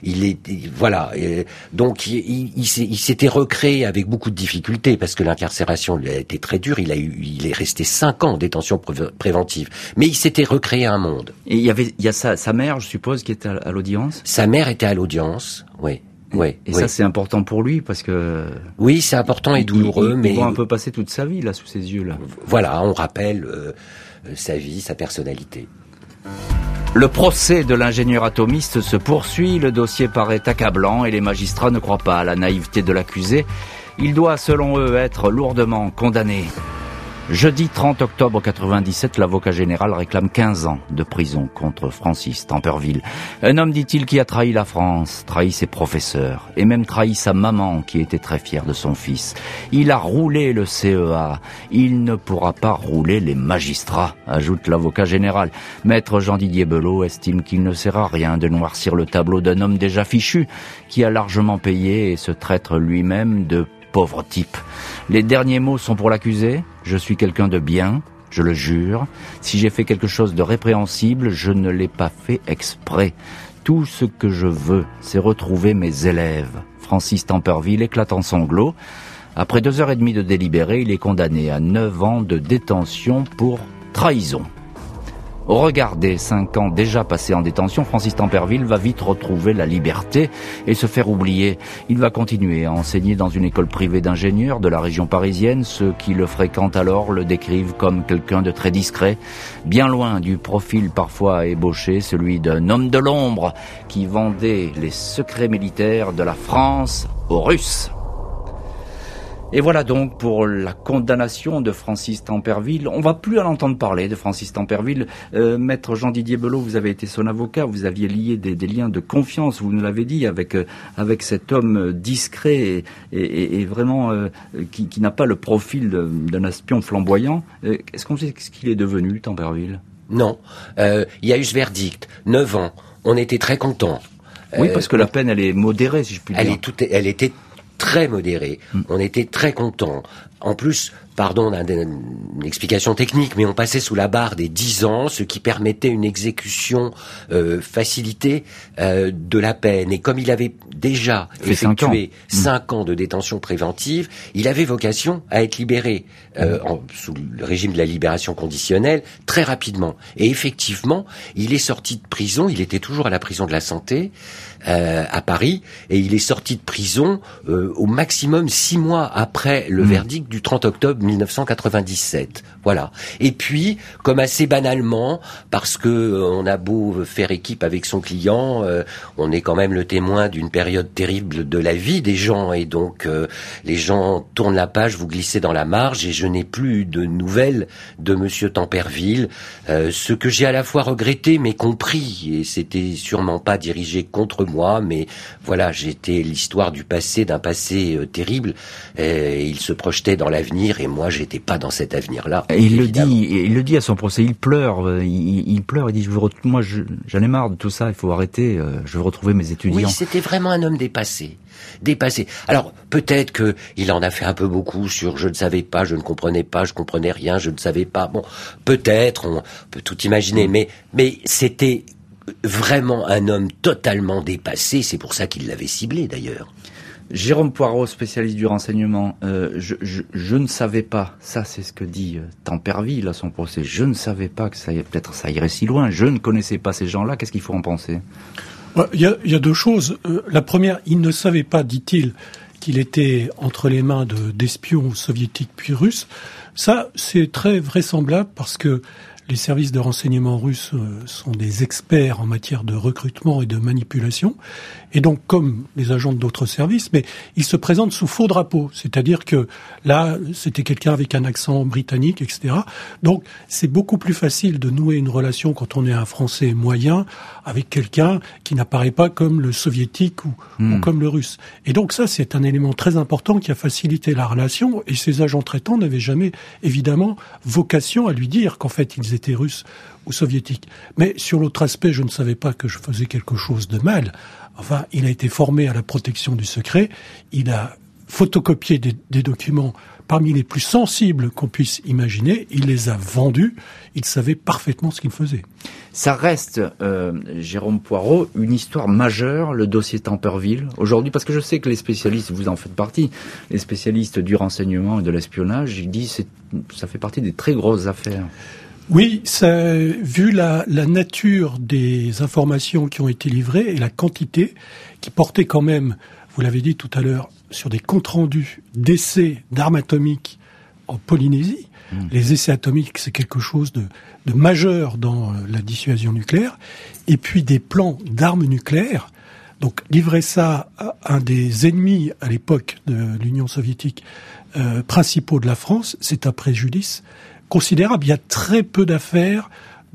[SPEAKER 5] Donc il s'était recréé avec beaucoup de difficultés parce que l'incarcération lui a été très dure. Il est resté 5 ans en détention préventive, mais il s'était recréé un monde.
[SPEAKER 3] Et il y a sa mère, je suppose, qui était à l'audience.
[SPEAKER 5] Sa mère était à l'audience, oui. Oui,
[SPEAKER 3] ça c'est important pour lui parce que
[SPEAKER 5] oui, c'est important et douloureux, mais
[SPEAKER 3] il va un peu passer toute sa vie là sous ses yeux là.
[SPEAKER 5] Voilà, on rappelle sa vie, sa personnalité.
[SPEAKER 3] Le procès de l'ingénieur atomiste se poursuit, le dossier paraît accablant et les magistrats ne croient pas à la naïveté de l'accusé. Il doit, selon eux, être lourdement condamné. Jeudi 30 octobre 97, l'avocat général réclame 15 ans de prison contre Francis Temperville. Un homme, dit-il, qui a trahi la France, trahi ses professeurs, et même trahi sa maman, qui était très fière de son fils. Il a roulé le CEA. Il ne pourra pas rouler les magistrats, ajoute l'avocat général. Maître Jean-Didier Belot estime qu'il ne sert à rien de noircir le tableau d'un homme déjà fichu, qui a largement payé et se traite lui-même de pauvre type. Les derniers mots sont pour l'accusé. Je suis quelqu'un de bien, je le jure. Si j'ai fait quelque chose de répréhensible, je ne l'ai pas fait exprès. Tout ce que je veux, c'est retrouver mes élèves. Francis Temperville éclate en sanglots. Après 2h30 de délibéré, il est condamné à 9 ans de détention pour trahison. Au regard des 5 ans déjà passés en détention, Francis Temperville va vite retrouver la liberté et se faire oublier. Il va continuer à enseigner dans une école privée d'ingénieurs de la région parisienne. Ceux qui le fréquentent alors le décrivent comme quelqu'un de très discret, bien loin du profil parfois ébauché, celui d'un homme de l'ombre qui vendait les secrets militaires de la France aux Russes. Et voilà donc pour la condamnation de Francis Temperville. On va plus en entendre parler de Francis Temperville. Maître Jean-Didier Belot, vous avez été son avocat, vous aviez lié des liens de confiance, vous nous l'avez dit, avec cet homme discret et vraiment qui n'a pas le profil d'un espion flamboyant. Est-ce qu'on sait ce qu'il est devenu, Temperville?
[SPEAKER 5] Non. Il y a eu ce verdict, 9 ans. On était très contents.
[SPEAKER 3] Oui, parce que la peine, elle est modérée, si je puis dire.
[SPEAKER 5] Elle était très modéré. On était très contents. en plus, pardon d'une explication technique, mais on passait sous la barre des 10 ans, ce qui permettait une exécution facilitée de la peine. Et comme il avait déjà effectué 5 ans de détention préventive, il avait vocation à être libéré sous le régime de la libération conditionnelle très rapidement. Et effectivement, il est sorti de prison, il était toujours à la prison de la Santé, à Paris, et il est sorti de prison au maximum 6 mois après le verdict du 30 octobre 1997. Voilà. Et puis, comme assez banalement, parce que on a beau faire équipe avec son client, on est quand même le témoin d'une période terrible de la vie des gens, et donc les gens tournent la page, vous glissez dans la marge, et je n'ai plus de nouvelles de Monsieur Temperville, ce que j'ai à la fois regretté mais compris, et c'était sûrement pas dirigé contre moi, mais voilà, j'étais l'histoire du passé, d'un passé terrible, et il se projetait dans l'avenir, et moi j'étais pas dans cet avenir-là.
[SPEAKER 3] Et il le dit à son procès, il pleure, il pleure, il dit moi j'en ai marre de tout ça, il faut arrêter, je veux retrouver mes étudiants.
[SPEAKER 5] Oui, c'était vraiment un homme dépassé. Alors, peut-être que il en a fait un peu beaucoup sur je ne savais pas, je ne comprenais pas, je comprenais rien, je ne savais pas. Bon, peut-être, on peut tout imaginer, mais c'était vraiment un homme totalement dépassé, c'est pour ça qu'il l'avait ciblé d'ailleurs.
[SPEAKER 3] Jérôme Poirot, spécialiste du renseignement, je ne savais pas, ça c'est ce que dit Temperville à son procès, je ne savais pas que peut-être ça irait si loin, je ne connaissais pas ces gens-là, qu'est-ce qu'il faut en penser ?
[SPEAKER 4] Il y a deux choses. La première, il ne savait pas, dit-il, qu'il était entre les mains d'espions soviétiques puis russes. Ça, c'est très vraisemblable parce que les services de renseignement russes sont des experts en matière de recrutement et de manipulation. Et donc, comme les agents d'autres services, mais ils se présentent sous faux drapeau. C'est-à-dire que là, c'était quelqu'un avec un accent britannique, etc. Donc, c'est beaucoup plus facile de nouer une relation quand on est un Français moyen avec quelqu'un qui n'apparaît pas comme le soviétique ou comme le russe. Et donc ça, c'est un élément très important qui a facilité la relation. Et ces agents traitants n'avaient jamais, évidemment, vocation à lui dire qu'en fait, ils étaient russes ou soviétiques. Mais sur l'autre aspect, je ne savais pas que je faisais quelque chose de mal. Enfin, il a été formé à la protection du secret. Il a photocopié des documents parmi les plus sensibles qu'on puisse imaginer. Il les a vendus. Il savait parfaitement ce qu'il faisait.
[SPEAKER 3] Ça reste, Jérôme Poirot, une histoire majeure, le dossier Temperville, aujourd'hui, parce que je sais que les spécialistes, vous en faites partie, les spécialistes du renseignement et de l'espionnage, ils disent ça fait partie des très grosses affaires.
[SPEAKER 4] Oui, vu la nature des informations qui ont été livrées et la quantité qui portait quand même, vous l'avez dit tout à l'heure, sur des comptes rendus d'essais d'armes atomiques en Polynésie. Les essais atomiques, c'est quelque chose de majeur dans la dissuasion nucléaire. Et puis des plans d'armes nucléaires. Donc livrer ça à un des ennemis à l'époque de l'Union soviétique principaux de la France, c'est un préjudice considérable. Il y a très peu d'affaires.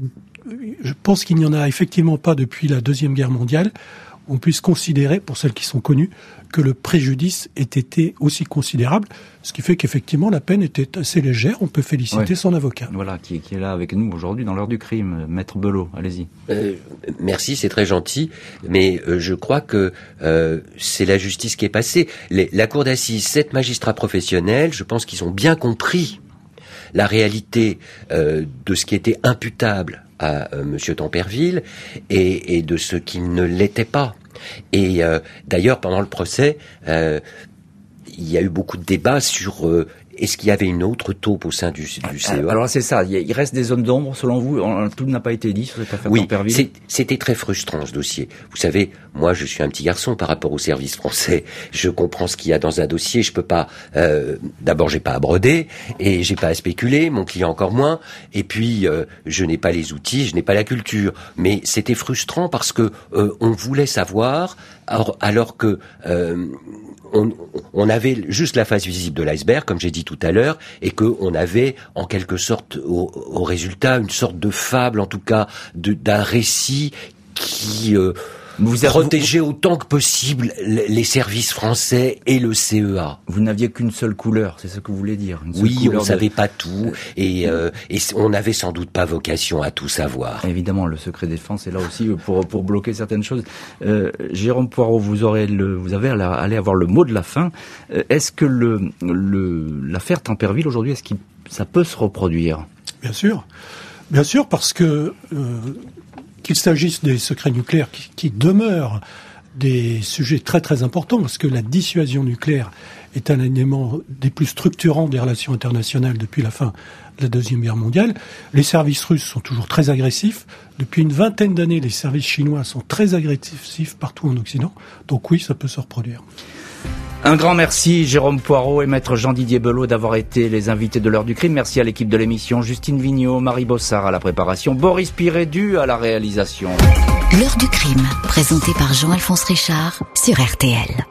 [SPEAKER 4] Je pense qu'il n'y en a effectivement pas depuis la Deuxième Guerre mondiale. On puisse considérer, pour celles qui sont connues, que le préjudice ait été aussi considérable, ce qui fait qu'effectivement la peine était assez légère. On peut féliciter son avocat.
[SPEAKER 3] Voilà, qui est là avec nous aujourd'hui dans l'heure du crime. Maître Belot, allez-y.
[SPEAKER 5] Merci, c'est très gentil, mais je crois que c'est la justice qui est passée. La cour d'assises, 7 magistrats professionnels, je pense qu'ils ont bien compris la réalité de ce qui était imputable à Monsieur Temperville et de ce qui ne l'était pas. Et d'ailleurs, pendant le procès, il y a eu beaucoup de débats sur est-ce qu'il y avait une autre taupe au sein du CEA.
[SPEAKER 3] Alors c'est ça, il reste des zones d'ombre, selon vous, tout n'a pas été dit sur cette affaire Temperville.
[SPEAKER 5] Oui, c'était très frustrant ce dossier. Vous savez, moi je suis un petit garçon par rapport au service français. Je comprends ce qu'il y a dans un dossier, je peux pas... D'abord, j'ai pas à broder, et j'ai pas à spéculer, mon client encore moins, et puis je n'ai pas les outils, je n'ai pas la culture. Mais c'était frustrant parce que on voulait savoir, alors que... on avait juste la face visible de l'iceberg, comme j'ai dit tout à l'heure, et qu'on avait en quelque sorte au résultat une sorte de fable, en tout cas d'un récit qui protéger autant que possible les services français et le CEA.
[SPEAKER 3] Vous n'aviez qu'une seule couleur, c'est ce que vous voulez dire.
[SPEAKER 5] Oui, on savait pas tout et on n'avait sans doute pas vocation à tout savoir.
[SPEAKER 3] Évidemment, le secret défense est là aussi pour bloquer certaines choses. Jérôme Poirot, vous avez allé avoir le mot de la fin. Est-ce que l'affaire Temperville aujourd'hui, est-ce que ça peut se reproduire? Bien
[SPEAKER 4] sûr, parce que qu'il s'agisse des secrets nucléaires qui demeurent des sujets très très importants, parce que la dissuasion nucléaire est un élément des plus structurants des relations internationales depuis la fin de la Deuxième Guerre mondiale. Les services russes sont toujours très agressifs. Depuis une vingtaine d'années, les services chinois sont très agressifs partout en Occident. Donc oui, ça peut se reproduire.
[SPEAKER 3] Un grand merci Jérôme Poirot et maître Jean-Didier Belot d'avoir été les invités de l'heure du crime. Merci à l'équipe de l'émission, Justine Vignot, Marie Bossard à la préparation, Boris Pirédu à la réalisation.
[SPEAKER 1] L'heure du crime, présentée par Jean-Alphonse Richard sur RTL.